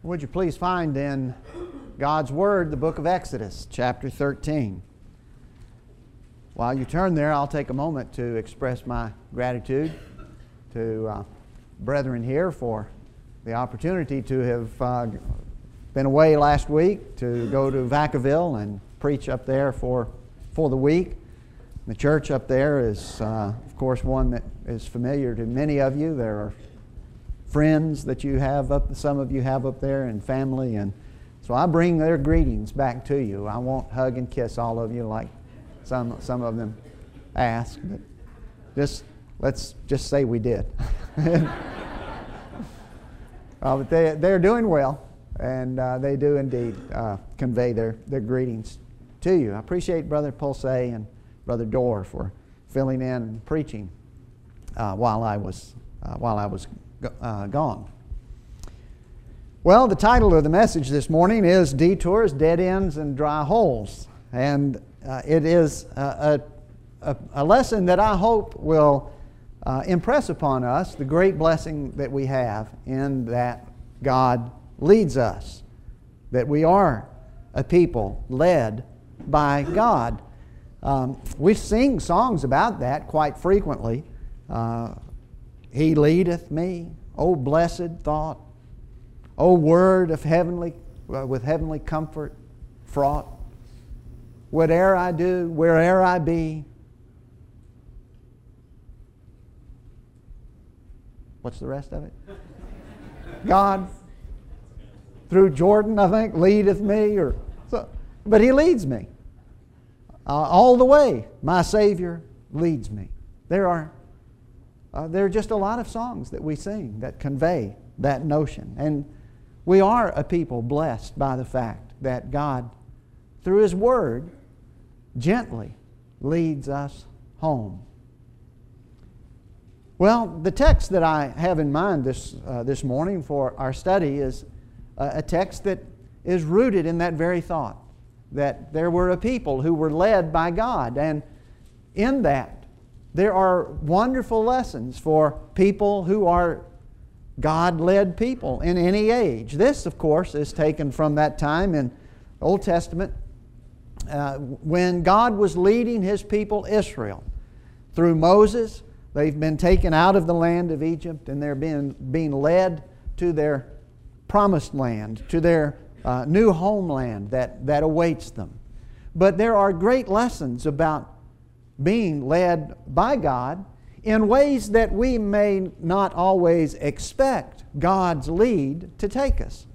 Would you please find in God's Word the book of Exodus, chapter 13. While you turn there, I'll take a moment to express my gratitude to brethren here for the opportunity to have been away last week to go to Vacaville and preach up there for the week. The church up there is, of course, one that is familiar to many of you. There are friends that you have some of you have up there, and family, and so I bring their greetings back to you. I won't hug and kiss all of you like some of them ask, but let's just say we did. But they're doing well, and they do indeed convey their greetings to you. I appreciate Brother Pulse and Brother Dorr for filling in and preaching while I was gone. Well, the title of the message this morning is Detours, Dead Ends, and Dry Holes. And it is a lesson that I hope will impress upon us the great blessing that we have in that God leads us, that we are a people led by God. We sing songs about that quite frequently. He leadeth me, O blessed thought, O word of with heavenly comfort fraught. Whate'er I do, where'er I be. What's the rest of it? God, through Jordan, I think, leadeth me, but He leads me. All the way, my Savior leads me. There are just a lot of songs that we sing that convey that notion. And we are a people blessed by the fact that God, through His Word, gently leads us home. Well, the text that I have in mind this morning for our study is a text that is rooted in that very thought, that there were a people who were led by God. And in that, there are wonderful lessons for people who are God-led people in any age. This, of course, is taken from that time in Old Testament when God was leading His people Israel. Through Moses, they've been taken out of the land of Egypt, and they're being led to their promised land, to their new homeland that awaits them. But there are great lessons about being led by God in ways that we may not always expect God's lead to take us.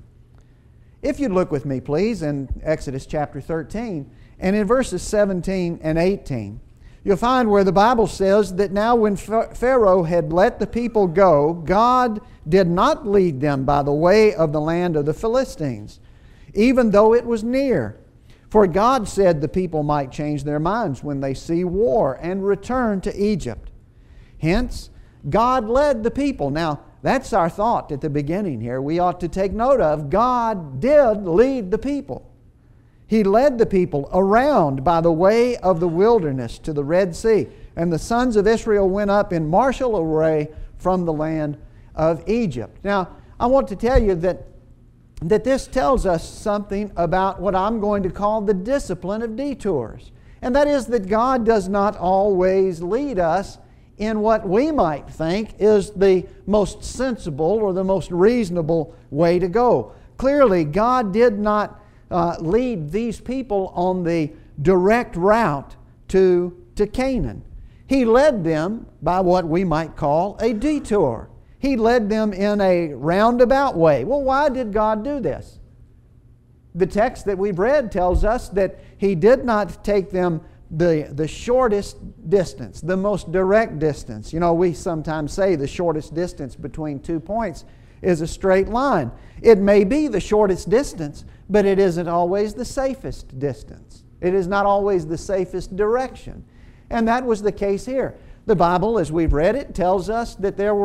If you'd look with me, please, in Exodus chapter 13, and in verses 17 and 18, you'll find where the Bible says that now when Pharaoh had let the people go, God did not lead them by the way of the land of the Philistines, even though it was near. For God said the people might change their minds when they see war and return to Egypt. Hence, God led the people. Now, that's our thought at the beginning here. We ought to take note of God did lead the people. He led the people around by the way of the wilderness to the Red Sea. And the sons of Israel went up in martial array from the land of Egypt. Now, I want to tell you that this tells us something about what I'm going to call the discipline of detours. And that is that God does not always lead us in what we might think is the most sensible or the most reasonable way to go. Clearly, God did not lead these people on the direct route to Canaan. He led them by what we might call a detour. He led them in a roundabout way. Well, why did God do this? The text that we've read tells us that He did not take them the shortest distance, the most direct distance. You know, we sometimes say the shortest distance between 2 points is a straight line. It may be the shortest distance, but it isn't always the safest distance. It is not always the safest direction. And that was the case here. The Bible, as we've read it, tells us that there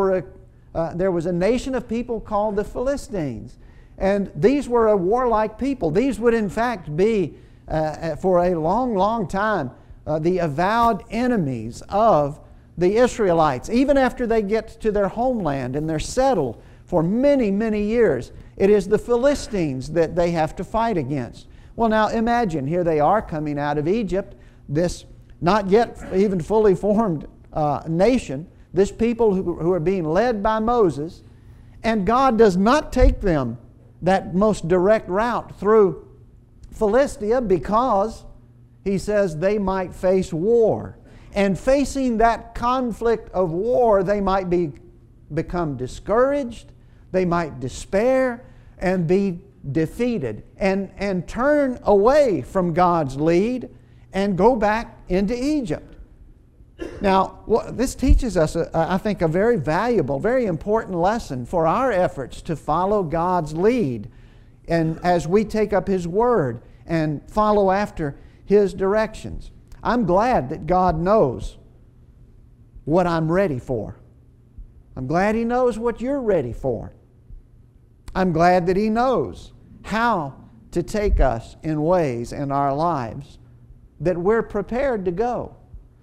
was a nation of people called the Philistines. And these were a warlike people. These would in fact be, for a long, long time, the avowed enemies of the Israelites. Even after they get to their homeland and they're settled for many, many years. It is the Philistines that they have to fight against. Well, now imagine, here they are coming out of Egypt, this not yet even fully formed nation, this people who are being led by Moses, and God does not take them that most direct route through Philistia because He says they might face war. And facing that conflict of war, they might become discouraged, they might despair and be defeated and turn away from God's lead and go back into Egypt. Now, this teaches us, I think, a very valuable, very important lesson for our efforts to follow God's lead, and as we take up His Word and follow after His directions. I'm glad that God knows what I'm ready for. I'm glad He knows what you're ready for. I'm glad that He knows how to take us in ways in our lives that we're prepared to go.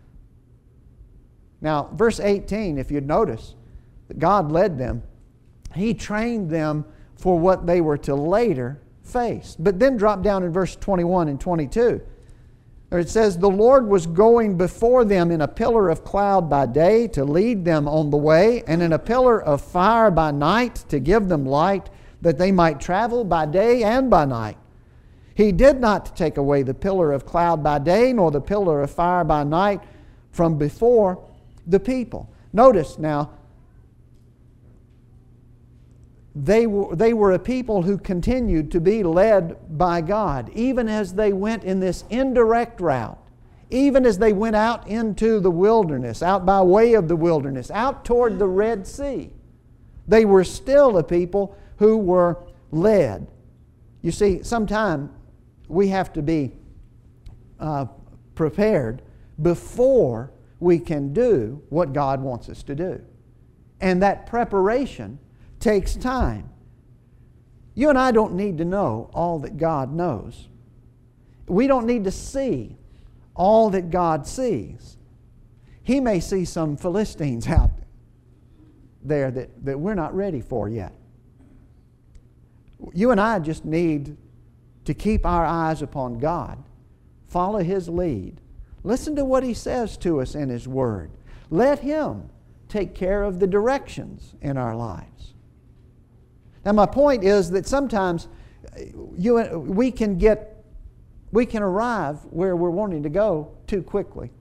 Now, verse 18, if you'd notice, that God led them. He trained them for what they were to later face. But then drop down in verse 21 and 22. There it says, "The Lord was going before them in a pillar of cloud by day to lead them on the way, and in a pillar of fire by night to give them light, that they might travel by day and by night. He did not take away the pillar of cloud by day, nor the pillar of fire by night from before the people." Notice now, they were a people who continued to be led by God, even as they went in this indirect route, even as they went out into the wilderness, out by way of the wilderness, out toward the Red Sea. They were still a people who were led. You see, sometimes we have to be prepared before we can do what God wants us to do. And that preparation takes time. You and I don't need to know all that God knows. We don't need to see all that God sees. He may see some Philistines out there that we're not ready for yet. You and I just need to keep our eyes upon God, follow His lead, listen to what He says to us in His Word. Let Him take care of the directions in our lives. Now, my point is that sometimes we can arrive where we're wanting to go too quickly.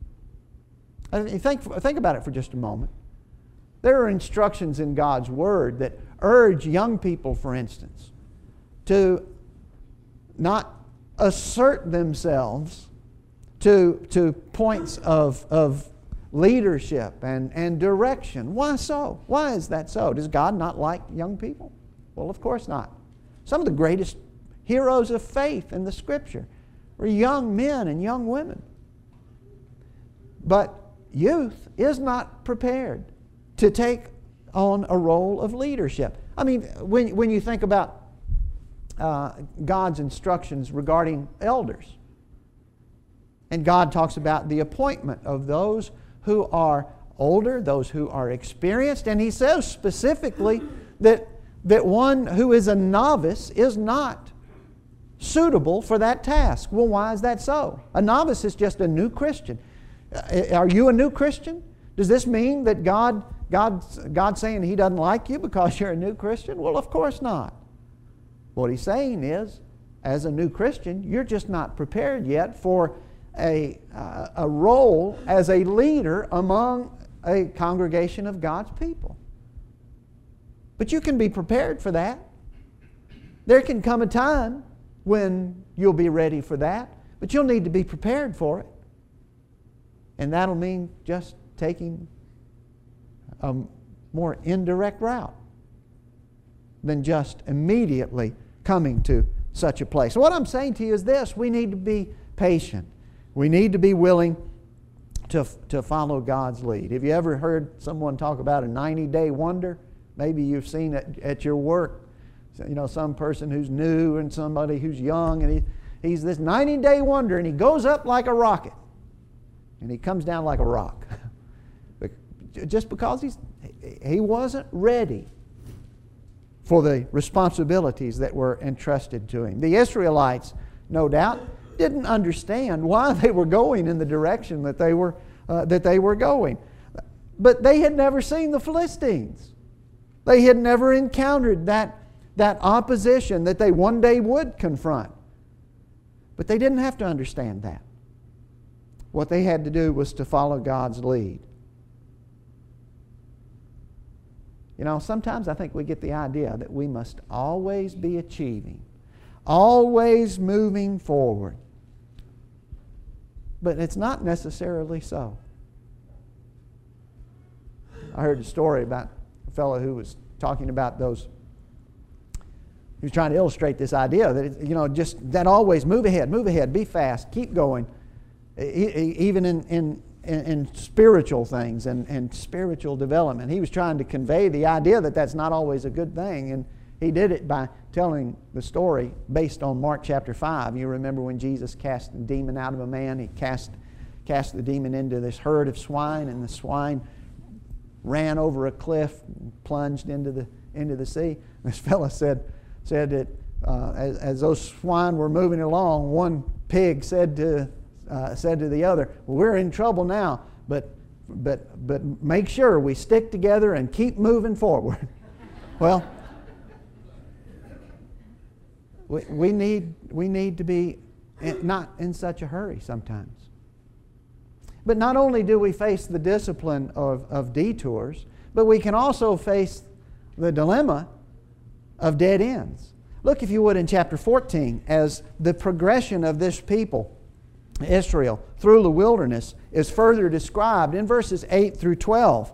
Think about it for just a moment. There are instructions in God's Word that urge young people, for instance, to not assert themselves to points of leadership and direction. Why so? Why is that so? Does God not like young people? Well, of course not. Some of the greatest heroes of faith in the Scripture were young men and young women. But youth is not prepared to take on a role of leadership. I mean, when you think about God's instructions regarding elders, and God talks about the appointment of those who are older, those who are experienced, and He says specifically that one who is a novice is not suitable for that task. Well, why is that so? A novice is just a new Christian. Are you a new Christian? Does this mean that God's saying He doesn't like you because you're a new Christian? Well, of course not. What He's saying is, as a new Christian, you're just not prepared yet for a role as a leader among a congregation of God's people. But you can be prepared for that. There can come a time when you'll be ready for that, but you'll need to be prepared for it. And that'll mean just taking a more indirect route than just immediately coming to such a place. What I'm saying to you is this: we need to be patient. We need to be willing to follow God's lead. Have you ever heard someone talk about a 90-day wonder? Maybe you've seen it at your work. You know, some person who's new and somebody who's young, and he's this 90-day wonder, and he goes up like a rocket, and he comes down like a rock. Just because he wasn't ready for the responsibilities that were entrusted to him. The Israelites, no doubt, didn't understand why they were going in the direction that they were going. But they had never seen the Philistines. They had never encountered that opposition that they one day would confront. But they didn't have to understand that. What they had to do was to follow God's lead. You know, sometimes I think we get the idea that we must always be achieving, always moving forward. But it's not necessarily so. I heard a story about a fellow who was talking about those. He was trying to illustrate this idea that, you know, just that always move ahead, be fast, keep going, even in spiritual things and spiritual development. He was trying to convey the idea that that's not always a good thing, and he did it by telling the story based on Mark chapter 5. You remember when Jesus cast the demon out of a man, he cast the demon into this herd of swine, and the swine ran over a cliff and plunged into the sea. This fellow said that as those swine were moving along, one pig said to the other, "Well, we're in trouble now, but make sure we stick together and keep moving forward." Well, we need to be not in such a hurry sometimes. But not only do we face the discipline of detours, but we can also face the dilemma of dead ends. Look, if you would, in chapter 14, as the progression of this people, Israel, through the wilderness is further described in verses 8 through 12.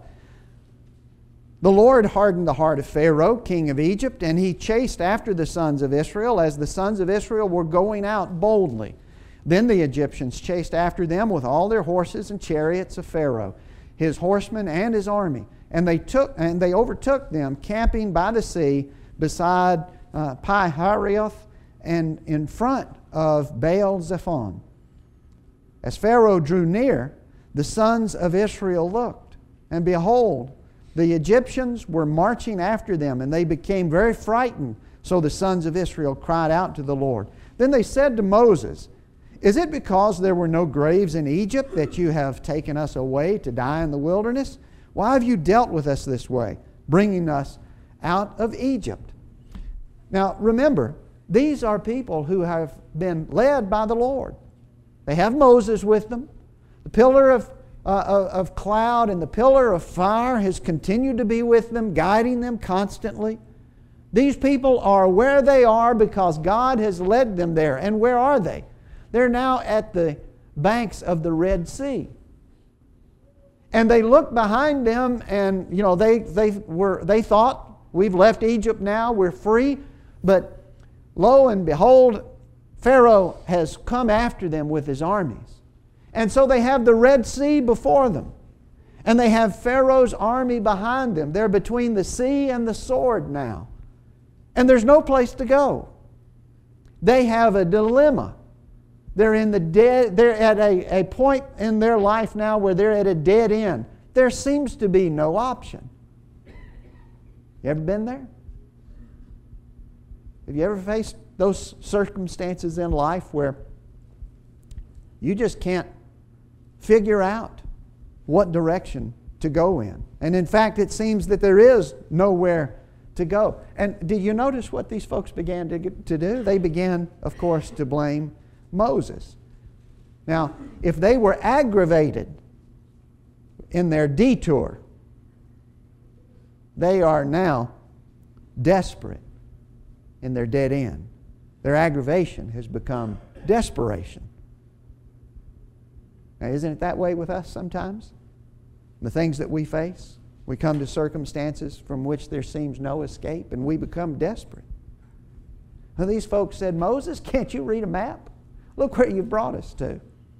The Lord hardened the heart of Pharaoh, king of Egypt, and he chased after the sons of Israel as the sons of Israel were going out boldly. Then the Egyptians chased after them with all their horses and chariots of Pharaoh, his horsemen and his army. And they overtook them, camping by the sea beside Pi-hahiroth and in front of Baal-zephon. As Pharaoh drew near, the sons of Israel looked, and behold, the Egyptians were marching after them, and they became very frightened. So the sons of Israel cried out to the Lord. Then they said to Moses, "Is it because there were no graves in Egypt that you have taken us away to die in the wilderness? Why have you dealt with us this way, bringing us out of Egypt?" Now remember, these are people who have been led by the Lord. They have Moses with them. The pillar of cloud and the pillar of fire has continued to be with them, guiding them constantly. These people are where they are because God has led them there. And where are they? They're now at the banks of the Red Sea. And they look behind them, and you know they thought, we've left Egypt now, we're free. But lo and behold, Pharaoh has come after them with his armies. And so they have the Red Sea before them. And they have Pharaoh's army behind them. They're between the sea and the sword now. And there's no place to go. They have a dilemma. They're at a point in their life now where they're at a dead end. There seems to be no option. You ever been there? Have you ever faced those circumstances in life where you just can't figure out what direction to go in? And in fact, it seems that there is nowhere to go. And did you notice what these folks began to do? They began, of course, to blame Moses. Now, if they were aggravated in their detour, they are now desperate in their dead end. Their aggravation has become desperation. Now, isn't it that way with us sometimes? The things that we face, we come to circumstances from which there seems no escape, and we become desperate. Now, these folks said, "Moses, can't you read a map? Look where you've brought us to."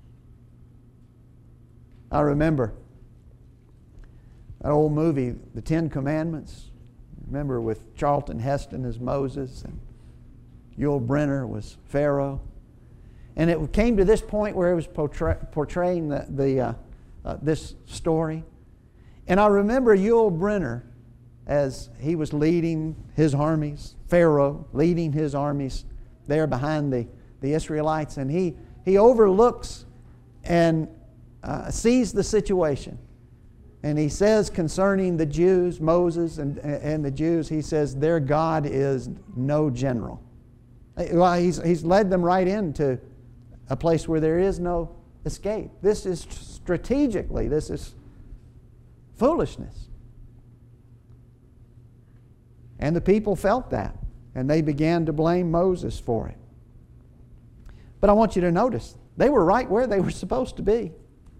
I remember that old movie, The Ten Commandments. Remember, with Charlton Heston as Moses and Yul Brynner was Pharaoh. And it came to this point where it was portraying this story. And I remember Yul Brynner as he was leading his armies, Pharaoh leading his armies there behind the Israelites, and he overlooks and sees the situation. And he says concerning the Jews, Moses and the Jews, he says, their God is no general. Well, he's led them right into a place where there is no escape. This is strategically, this is foolishness. And the people felt that, and they began to blame Moses for it. But I want you to notice, they were right where they were supposed to be.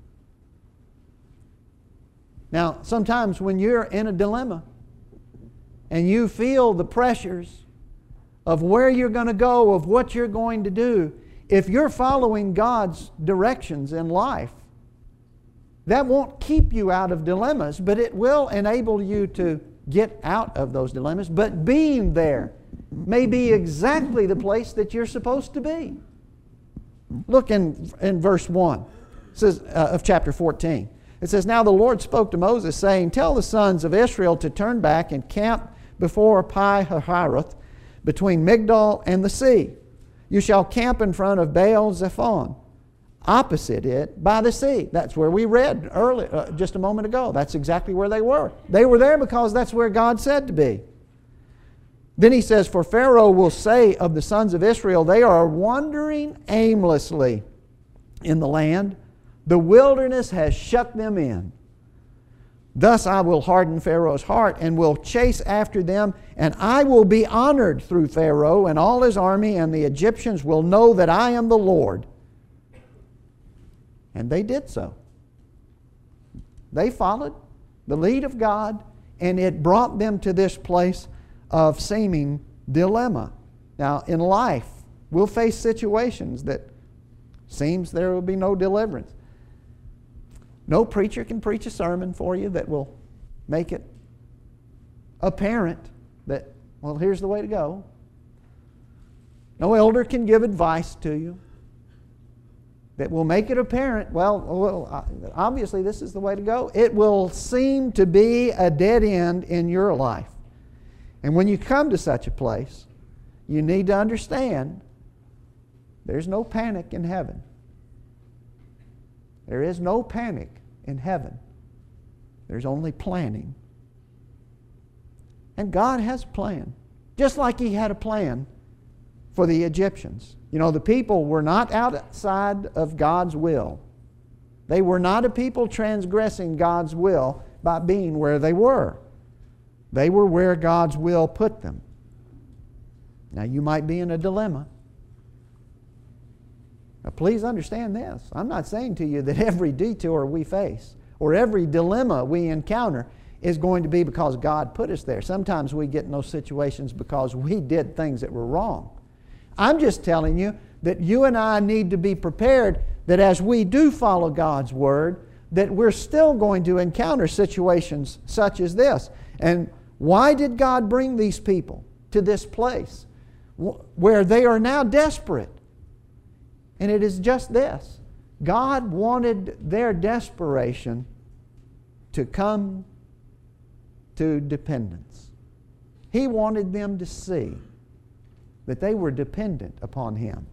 Now, sometimes when you're in a dilemma and you feel the pressures of where you're going to go, of what you're going to do, if you're following God's directions in life, that won't keep you out of dilemmas, but it will enable you to get out of those dilemmas. But being there may be exactly the place that you're supposed to be. Look in verse 1 it says, of chapter 14. It says, now the Lord spoke to Moses, saying, tell the sons of Israel to turn back and camp before Pi-hahiroth, between Migdol and the sea. You shall camp in front of Baal-zephon, opposite it by the sea. That's where we read earlier, just a moment ago. That's exactly where they were. They were there because that's where God said to be. Then he says, for Pharaoh will say of the sons of Israel, they are wandering aimlessly in the land. The wilderness has shut them in. Thus I will harden Pharaoh's heart and will chase after them, and I will be honored through Pharaoh and all his army, and the Egyptians will know that I am the Lord. And they did so. They followed the lead of God, and it brought them to this place of seeming dilemma. Now, in life, we'll face situations that seems there will be no deliverance. No preacher can preach a sermon for you that will make it apparent that, well, here's the way to go. No elder can give advice to you that will make it apparent, well, obviously this is the way to go. It will seem to be a dead end in your life. And when you come to such a place, you need to understand there's no panic in heaven. There is no panic in heaven. There's only planning. And God has a plan. Just like He had a plan for the Egyptians. You know, the people were not outside of God's will. They were not a people transgressing God's will by being where they were. They were where God's will put them. Now, you might be in a dilemma. Now, please understand this. I'm not saying to you that every detour we face or every dilemma we encounter is going to be because God put us there. Sometimes we get in those situations because we did things that were wrong. I'm just telling you that you and I need to be prepared that as we do follow God's Word, that we're still going to encounter situations such as this. And why did God bring these people to this place where they are now desperate? And it is just this. God wanted their desperation to come to dependence. He wanted them to see that they were dependent upon Him.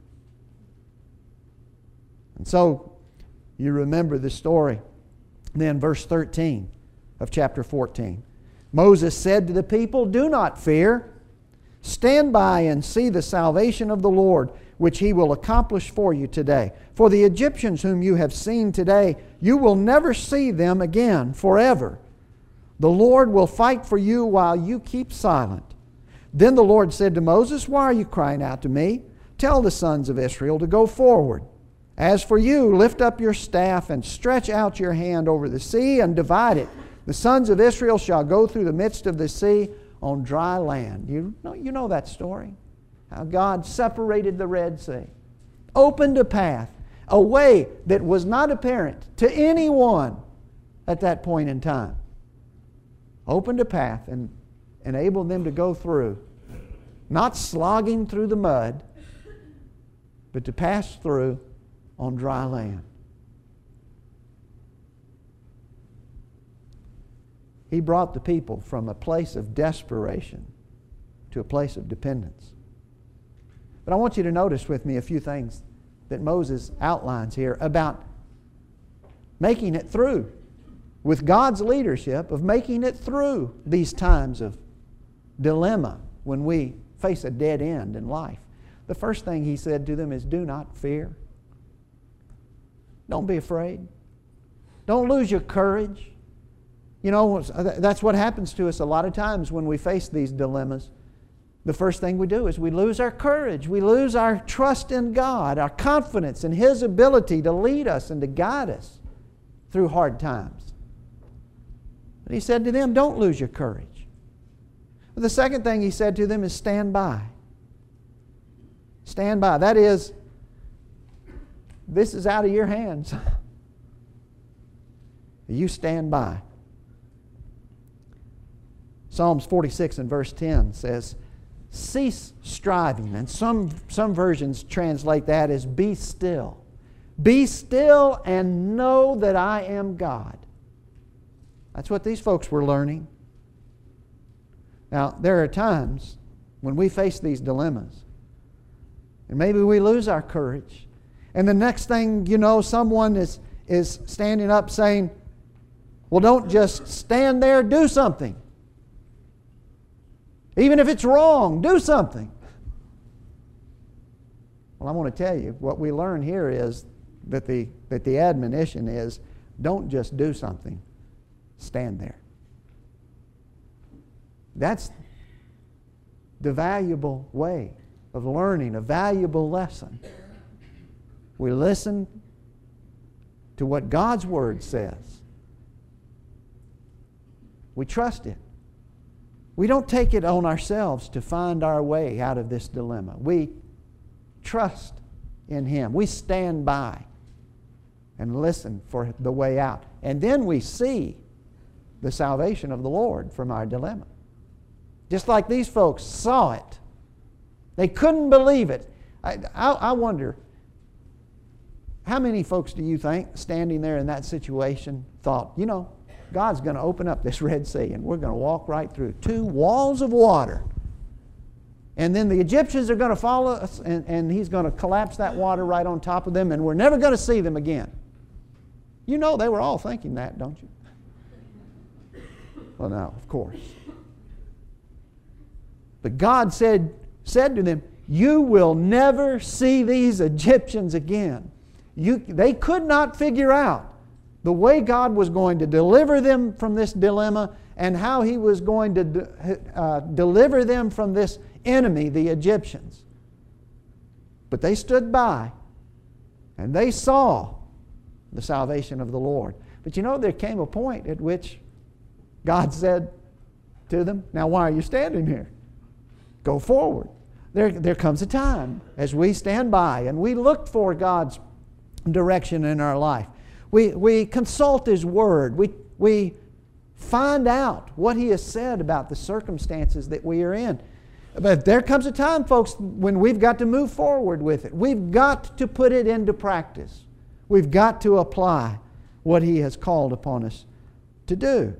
And so, you remember the story. Then verse 13 of chapter 14. Moses said to the people, do not fear. Stand by and see the salvation of the Lord, which He will accomplish for you today. For the Egyptians whom you have seen today, you will never see them again forever. The Lord will fight for you while you keep silent. Then the Lord said to Moses, why are you crying out to me? Tell the sons of Israel to go forward. As for you, lift up your staff and stretch out your hand over the sea and divide it. The sons of Israel shall go through the midst of the sea on dry land. You know that story. How God separated the Red Sea, opened a path, a way that was not apparent to anyone at that point in time. Opened a path and enabled them to go through, not slogging through the mud, but to pass through on dry land. He brought the people from a place of desperation to a place of dependence. But I want you to notice with me a few things that Moses outlines here about making it through, with God's leadership of making it through these times of dilemma when we face a dead end in life. The first thing he said to them is, do not fear. Don't be afraid. Don't lose your courage. You know, that's what happens to us a lot of times when we face these dilemmas. The first thing we do is we lose our courage. We lose our trust in God, our confidence in His ability to lead us and to guide us through hard times. But he said to them, don't lose your courage. But the second thing he said to them is stand by. Stand by. That is, this is out of your hands. You stand by. Psalms 46 and verse 10 says, cease striving. And some versions translate that as be still. Be still and know that I am God. That's what these folks were learning. Now, there are times when we face these dilemmas, and maybe we lose our courage, and the next thing you know, someone is standing up saying, well, don't just stand there, do something. Even if it's wrong, do something. Well, I want to tell you, what we learn here is that the admonition is, don't just do something, stand there. That's the valuable way of learning, a valuable lesson. We listen to what God's Word says. We trust it. We don't take it on ourselves to find our way out of this dilemma. We trust in Him. We stand by and listen for the way out. And then we see the salvation of the Lord from our dilemma. Just like these folks saw it. They couldn't believe it. I wonder, how many folks do you think standing there in that situation thought, you know, God's going to open up this Red Sea and we're going to walk right through 2 walls of water. And then the Egyptians are going to follow us and He's going to collapse that water right on top of them and we're never going to see them again. You know they were all thinking that, don't you? Well, no, of course. But God said to them, you will never see these Egyptians again. They could not figure out the way God was going to deliver them from this dilemma and how He was going to deliver them from this enemy, the Egyptians. But they stood by and they saw the salvation of the Lord. But you know, there came a point at which God said to them, now why are you standing here? Go forward. There comes a time as we stand by and we look for God's direction in our life. We consult His Word. We find out what He has said about the circumstances that we are in. But there comes a time, folks, when we've got to move forward with it. We've got to put it into practice. We've got to apply what He has called upon us to do.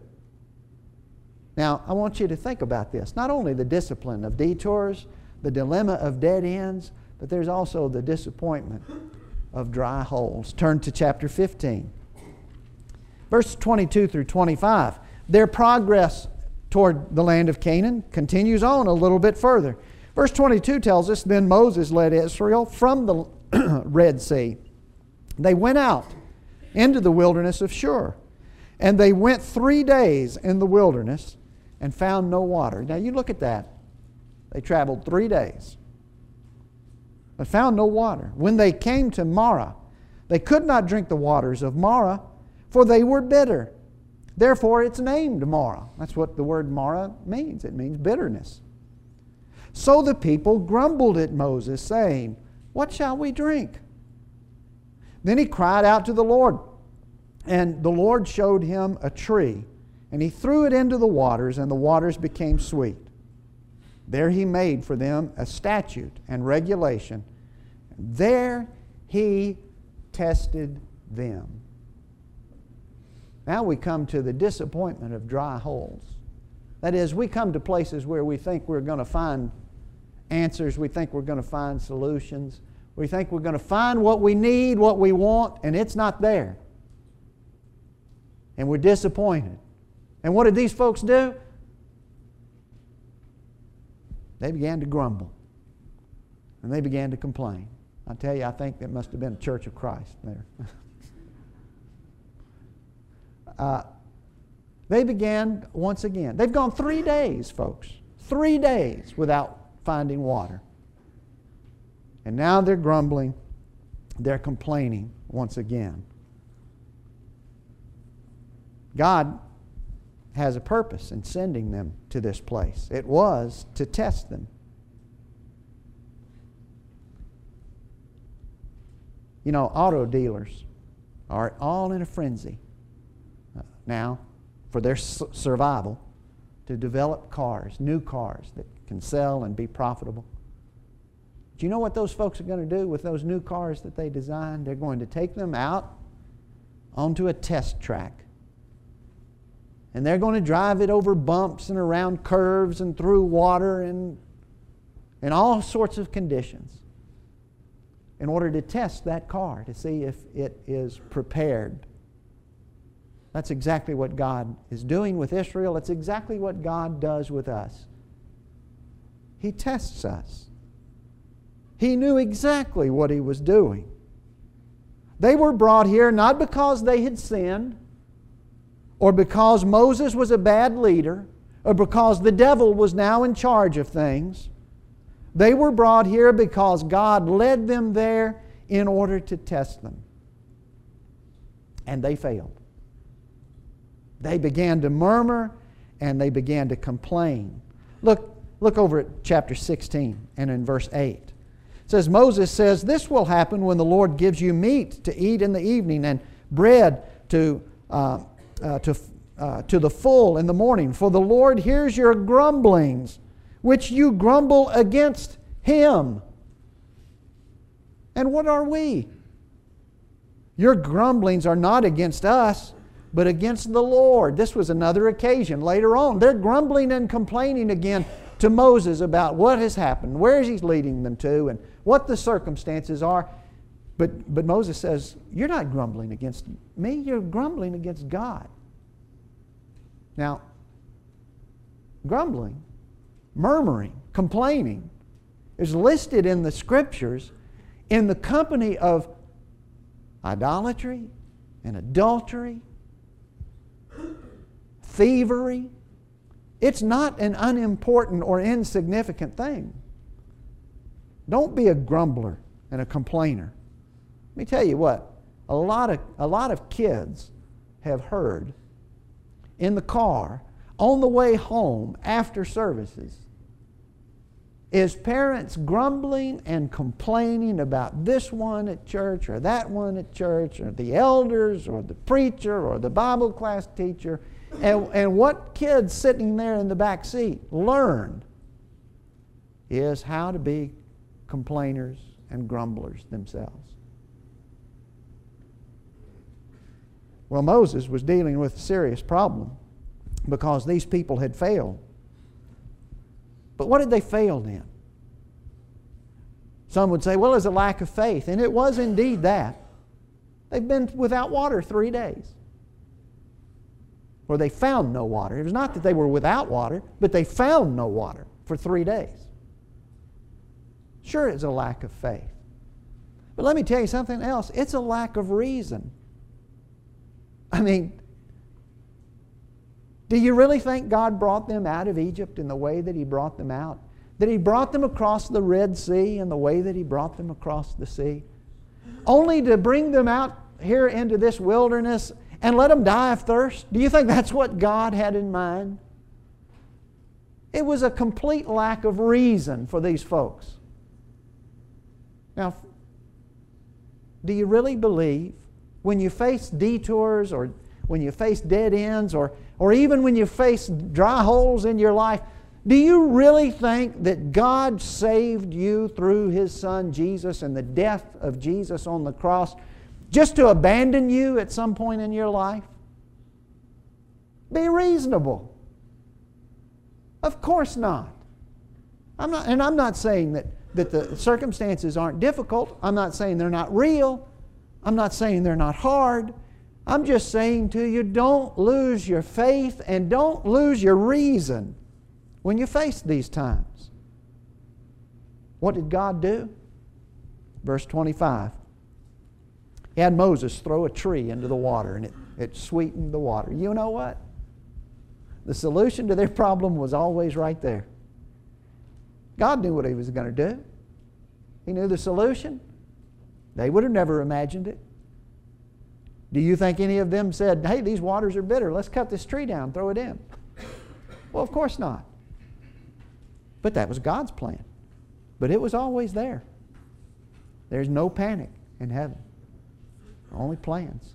Now, I want you to think about this. Not only the discipline of detours, the dilemma of dead ends, but there's also the disappointment of dry holes. Turn to chapter 15. Verse 22 through 25. Their progress toward the land of Canaan continues on a little bit further. Verse 22 tells us, then Moses led Israel from the Red Sea. They went out into the wilderness of Shur. And they went 3 days in the wilderness and found no water. Now you look at that. They traveled 3 days, but found no water. When they came to Marah, they could not drink the waters of Marah, for they were bitter. Therefore it's named Marah. That's what the word Marah means. It means bitterness. So the people grumbled at Moses, saying, what shall we drink? Then he cried out to the Lord, and the Lord showed him a tree, and he threw it into the waters, and the waters became sweet. There he made for them a statute and regulation. There he tested them. Now we come to the disappointment of dry holes. That is, we come to places where we think we're going to find answers, we think we're going to find solutions, we think we're going to find what we need, what we want, and it's not there. And we're disappointed. And what did these folks do? They began to grumble. And they began to complain. I tell you, I think that must have been a Church of Christ there. They began once again. They've gone 3 days, folks. 3 days without finding water. And now they're grumbling. They're complaining once again. God has a purpose in sending them to this place. It was to test them. You know, auto dealers are all in a frenzy now for their survival to develop cars, new cars that can sell and be profitable. Do you know what those folks are going to do with those new cars that they design? They're going to take them out onto a test track. And they're going to drive it over bumps and around curves and through water and in all sorts of conditions in order to test that car to see if it is prepared. That's exactly what God is doing with Israel. It's exactly what God does with us. He tests us. He knew exactly what He was doing. They were brought here not because they had sinned, or because Moses was a bad leader, or because the devil was now in charge of things. They were brought here because God led them there in order to test them. And they failed. They began to murmur and they began to complain. Look over at chapter 16 and in verse 8. It says, Moses says, "This will happen when the Lord gives you meat to eat in the evening and bread to the full in the morning. For the Lord hears your grumblings, which you grumble against Him." And what are we? Your grumblings are not against us, but against the Lord. This was another occasion later on. They're grumbling and complaining again to Moses about what has happened, where He's leading them to, and what the circumstances are. But Moses says, you're not grumbling against me, you're grumbling against God. Now, grumbling, murmuring, complaining is listed in the Scriptures in the company of idolatry and adultery, thievery. It's not an unimportant or insignificant thing. Don't be a grumbler and a complainer. Let me tell you what, a lot of kids have heard in the car on the way home after services is parents grumbling and complaining about this one at church or that one at church or the elders or the preacher or the Bible class teacher. And what kids sitting there in the back seat learned is how to be complainers and grumblers themselves. Well, Moses was dealing with a serious problem because these people had failed. But what did they fail in? Some would say, well, it's a lack of faith. And it was indeed that. They've been without water 3 days. Or they found no water. It was not that they were without water, but they found no water for 3 days. Sure, it's a lack of faith. But let me tell you something else. It's a lack of reason. I mean, do you really think God brought them out of Egypt in the way that He brought them out? That He brought them across the Red Sea in the way that He brought them across the sea? Only to bring them out here into this wilderness and let them die of thirst? Do you think that's what God had in mind? It was a complete lack of reason for these folks. Now, do you really believe when you face detours or when you face dead ends or even when you face dry holes in your life, do you really think that God saved you through His Son Jesus and the death of Jesus on the cross just to abandon you at some point in your life? Be reasonable. Of course not. I'm not saying that the circumstances aren't difficult. I'm not saying they're not real. I'm not saying they're not hard. I'm just saying to you, don't lose your faith and don't lose your reason when you face these times. What did God do? Verse 25. He had Moses throw a tree into the water and it sweetened the water. You know what? The solution to their problem was always right there. God knew what He was going to do. He knew the solution. They would have never imagined it. Do you think any of them said, hey, these waters are bitter, let's cut this tree down, throw it in? Well, of course not. But that was God's plan. But it was always there. There's no panic in heaven. Only plans.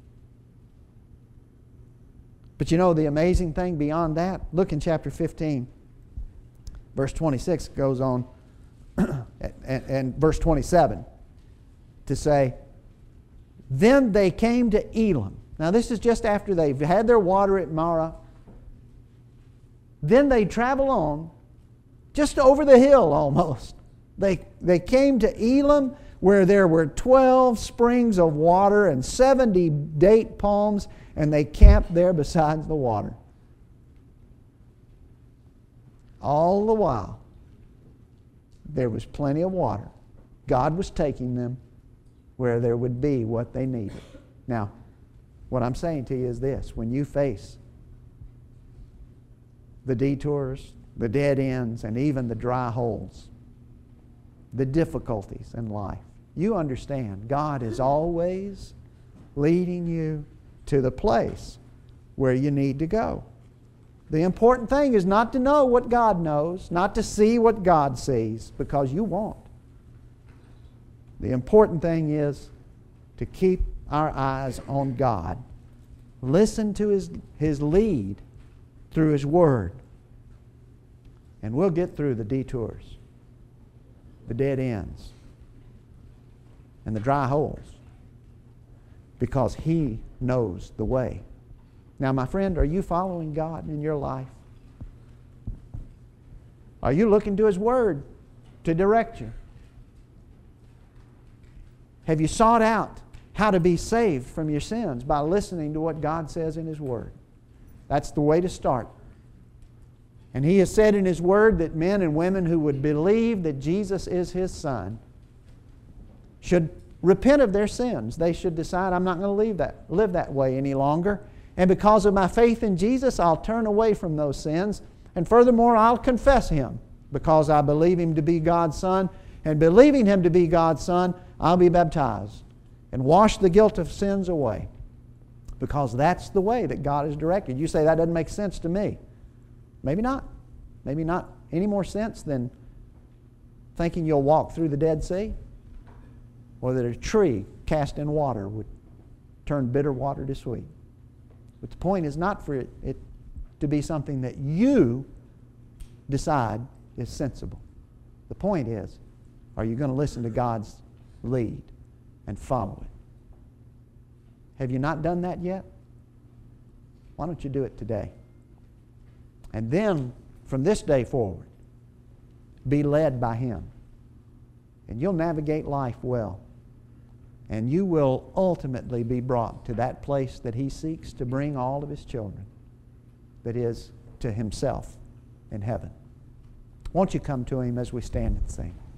But you know the amazing thing beyond that? Look in chapter 15. Verse 26 goes on, and verse 27, to say, then they came to Elim. Now this is just after they've had their water at Marah. Then they travel on, just over the hill almost. They came to Elim, where there were 12 springs of water and 70 date palms, and they camped there beside the water. All the while, there was plenty of water. God was taking them where there would be what they needed. Now, what I'm saying to you is this. When you face the detours, the dead ends, and even the dry holes, the difficulties in life, you understand God is always leading you to the place where you need to go. The important thing is not to know what God knows, not to see what God sees, because you won't. The important thing is to keep our eyes on God. Listen to His lead through His Word. And we'll get through the detours, the dead ends, and the dry holes, because He knows the way. Now, my friend, are you following God in your life? Are you looking to His Word to direct you? Have you sought out how to be saved from your sins by listening to what God says in His Word? That's the way to start. And He has said in His Word that men and women who would believe that Jesus is His Son should repent of their sins. They should decide, I'm not going to live that way any longer. And because of my faith in Jesus, I'll turn away from those sins. And furthermore, I'll confess Him because I believe Him to be God's Son. And believing Him to be God's Son, I'll be baptized and wash the guilt of sins away, because that's the way that God has directed. You say, that doesn't make sense to me. Maybe not. Maybe not any more sense than thinking you'll walk through the Dead Sea, or that a tree cast in water would turn bitter water to sweet. But the point is not for it to be something that you decide is sensible. The point is, are you going to listen to God's lead and follow it? Have you not done that yet? Why don't you do it today? And then, from this day forward, be led by Him. And you'll navigate life well. And you will ultimately be brought to that place that He seeks to bring all of His children, that is, to Himself in heaven. Won't you come to Him as we stand and sing?